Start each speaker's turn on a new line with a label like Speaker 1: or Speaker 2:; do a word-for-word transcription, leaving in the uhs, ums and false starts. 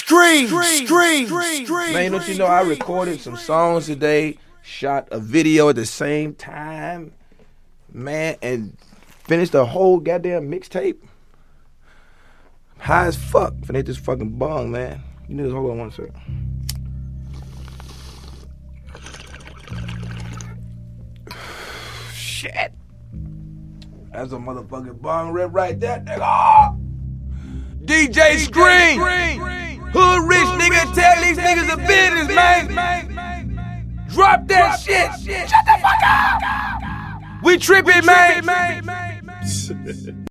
Speaker 1: Scream, scream, scream.
Speaker 2: Man, don't you know I recorded some songs today, shot a video at the same time, man, and finished a whole goddamn mixtape. High as fuck. Finna this fucking bong, man. You niggas hold on one second. Shit. That's a motherfucking bong rip right there, nigga. D J Scream. Hood rich nigga, tell these niggas a business, man. Drop that shit. Shut the fuck up. We tripping, man.